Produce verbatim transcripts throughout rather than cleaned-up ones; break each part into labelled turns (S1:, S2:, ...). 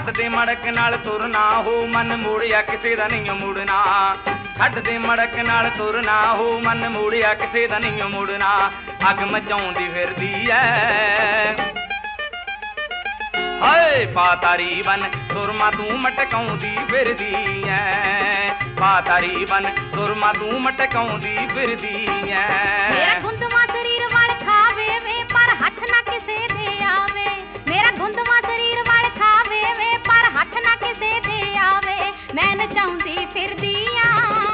S1: खट दे मड़क नाल तुरना हो मन मोड़िया किसे दा नहीं मुड़ना खट दे मड़क नाल तुरना हो मन मोड़िया किसे दा नहीं मुड़ना अग मचाउंदी फिरदी ऐ हाय पातारी बन सुरमा तू मटकाउंदी फिरदी ऐ पातारी बन सुरमा तू मटकाउंदी फिरदी ऐ
S2: मेरा गुंदवा शरीर वाल खावे वे पर हथ ना किसे दे आवे मेरा गुंदवा शरीर वाल खावे वे पर हथ ना किसे दे आवे मैं नचाउंदी फिरदी आ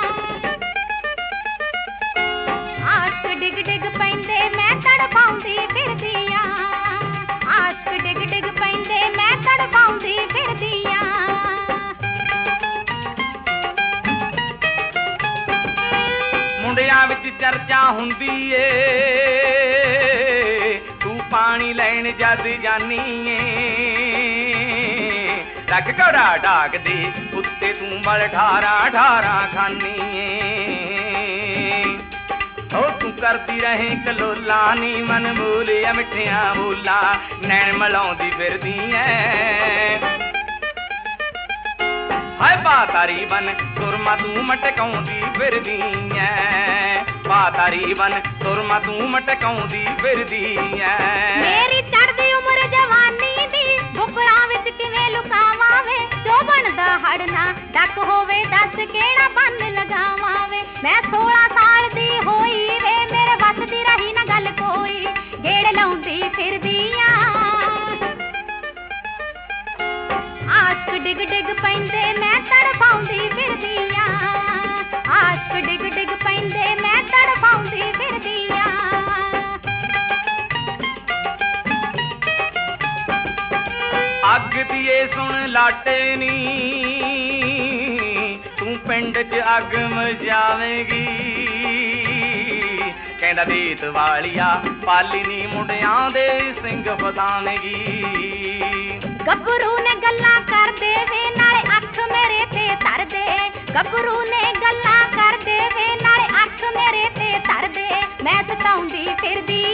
S2: आस्क डिग डिग पैंदे मैं तड़पाउंदी फिरदी आ आस्क डिग डिग पैंदे मैं तड़पाउंदी फिरदी आ
S1: मुंडियां विच चर्चा हुंदी ए तू पानी लैण जद जानी ए रख घड़ा ढाक दे उत्ते तू बल ठारा ठारा खानी ए ओ तू करदी रहे कलोला नी मन बोलिया मिठिया बोला नैन मलाउंदी फिरदी ऐ हाय पातारी बन सुरमा तू मटकाउंदी फिरदी ऐ पातारी बन सुरमा तू मटकाउंदी फिरदी ऐ
S2: मेरी चढ़दी उम्र जवानी दी बुकड़ा विच किवें लुकावां वे जो बनदा हड़ना डक होवे दस केड़ा बन लगावां वे मैं सोलह साल दी होई वे मेरे बस दी रही ना गल कोई गेड़ लाउंदी फिरदी आ आस्क डिग डिग पैंदे मैं तड़पाउंदी फिरदी आ आस्क डिग डिग पैंदे मैं तड़पाउंदी फिरदी आ
S1: अग दिए सुन लाटे नी तू पिंड च अग मचावेगी कहंदा देत वालिया पाली नी मुंडियां दे सिंग फसावेगी
S2: गबरू ने गल्ला कर दे वे नाले अख मेरे ते धर दे गबरू ने गल्ला कर दे वे नाले अख मेरे ते धर दे मैं सताउंदी फिरदी